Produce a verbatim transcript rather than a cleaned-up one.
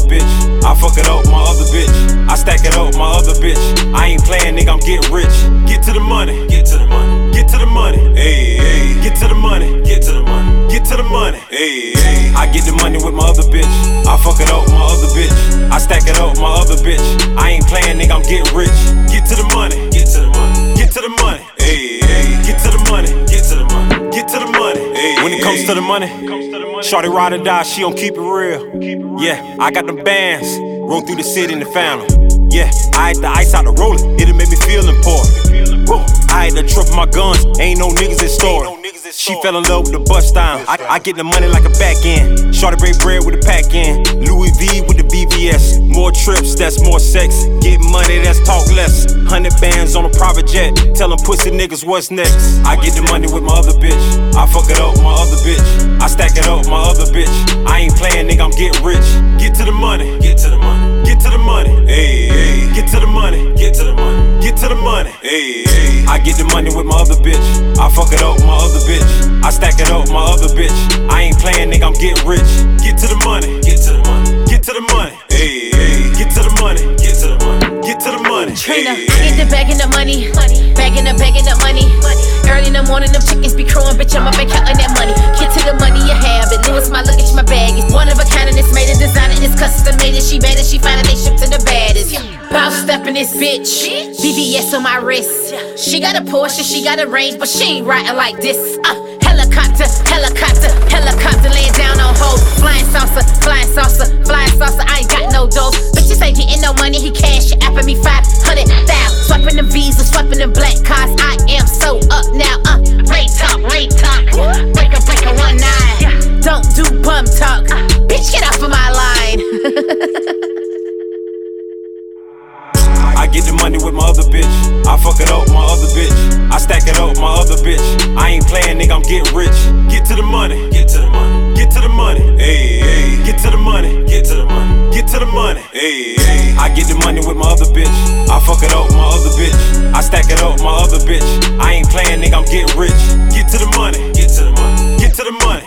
bitch. I fuck it up with my other bitch. I stack it up with my other bitch. I ain't playing, nigga, I'm getting rich. Get to the money, get to the money, get to the money. Hey, hey. Get to the money, get to the money, get to the money. Hey, hey. I get the money with my other bitch. I fuck it up with my other bitch. I stack it up with my other bitch. I ain't playing, nigga, I'm getting rich. Get to the money, get to the money, get to the money. Hey, hey. Get to the money, get to the money, get to the money. Hey, when it comes to the money, shorty ride or die, she don't keep it real. Yeah, I got them bands, roll through the city in the family. Yeah, I had the ice out the roller, it'll make me feel important. Woo. I had to trip my guns, ain't no niggas in store. She fell in love with the bust down. I, I get the money like a back end. Shorty break bread with a pack in. Louis V with the V V S. More trips, that's more sex. Get money, that's talk less. Hundred bands on a private jet. Tell them pussy niggas what's next. I get the money with my other bitch. I fuck it up with my other bitch. I stack it up with my other bitch. I ain't playing, nigga, I'm getting rich. Get to the money, get to the money, get to the money. Hey, hey. Get to the money, get to the money, get to the money. Hey, hey. I get the money with my other bitch. I fuck it up with my other bitch. I stack it up with my other bitch. I ain't playing, nigga, I'm getting rich. Get to the money, get to the money, get to the money. Hey, hey. Get to the money, get to the money, get to the money. Trina, hey, I get the bag and the money, bagging the bag and the money. Early in the morning, them chickens be crowing, bitch, I'm up and counting that money. Get to the money, you have it. Louis, my luggage, my bag. It's one of a kind and it's made and designed and it's custom made. And she bad and she fine and they ship to the baddest. Bout stepping this bitch, V V S on my wrist. She got a Porsche, she got a range, but she ain't riding like this. Uh, helicopter, helicopter, helicopter, laying down on hoes. Flying saucer, flying saucer, flying saucer. I ain't got no dough. Bitches ain't getting no money. He cash, she apping me five hundred thousand. Swiping them V's and swiping them black cars. I am so up now. Uh, rate talk, rate talk. Breaker, breaker, one nine. Don't do bum talk. Bitch, get off of my line. I get the money with my other bitch. I fuck it up with my other bitch. I stack it up with my other bitch. I ain't playing, nigga, I'm getting rich. Get to the money, get to the money, get to the money. Hey, hey. Get to the money, get to the money, get to the money. Hey, hey. I get the money with my other bitch. I fuck it up with my other bitch. I stack it up with my other bitch. I ain't playing, nigga, I'm getting rich. Get to the money, get to the money, get to the money.